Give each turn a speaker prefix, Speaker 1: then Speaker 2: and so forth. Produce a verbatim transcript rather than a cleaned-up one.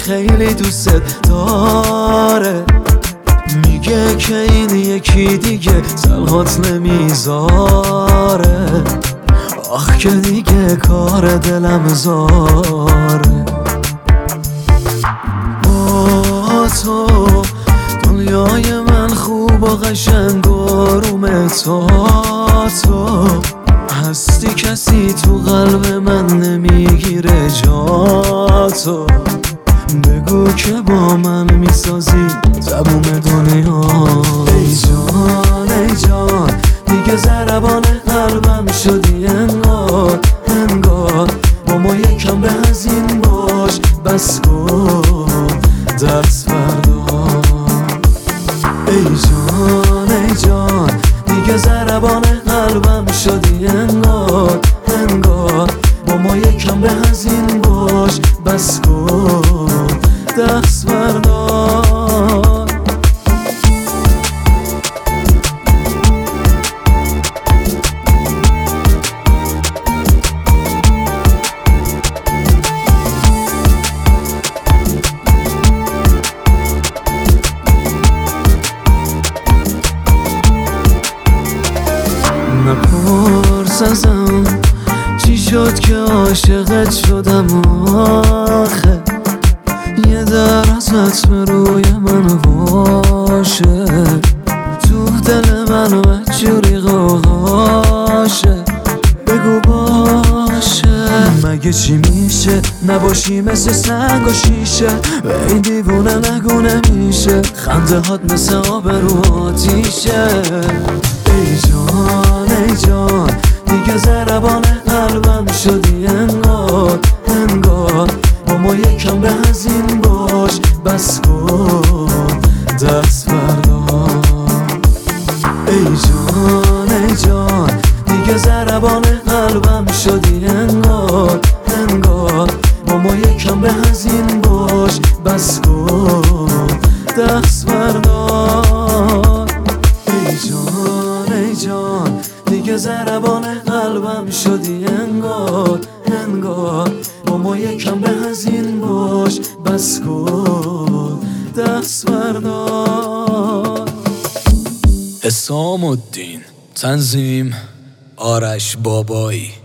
Speaker 1: خیلی دوست داره، میگه که این یکی دیگه سلحات نمیذاره. آخ که دیگه کار دلم زاره. با تو دنیای من خوب و قشنگ و آرومه، تا تو هستی کسی تو قلب من نمیگیره جاتو. بگو که با من میسازی تموم دنیا. ای جان ای جان دیگه ضربان قلبم شدی انگار انگار. با ما یکم به هزین باش بس کن دست بردار. ای جان ای جان دیگه ضربان قلبم شدی انگار انگار. با ما یکم به هزین باش بس کن دست بردار. نپرس ازم چی شد که عاشقت شدم آخه. یه در ازت به روی من باشه، تو دل من وجوری غوغاشه. بگو باشه مگه چی میشه نباشی مثل سنگ و شیشه. ای دیوونه نگو نمیشه، خنده هات مثل آب رو آتیشه. ای جان ای جان دیگه ضربان قلبم شدی انگار انگار. با ما یکم به هزین باش بس کن دست بردار. ای جان ای جان دیگه ضربان قلبم شدی انگار انگار. با ما یکم به هزین باش بس کن دست بردار. ای جان ای جان دیگه ضربان قلبم شدی انگار انگار. با ما یکم به هزین باش بس کن دست بردار.
Speaker 2: حسام الدین، تنظیم آرش بابایی.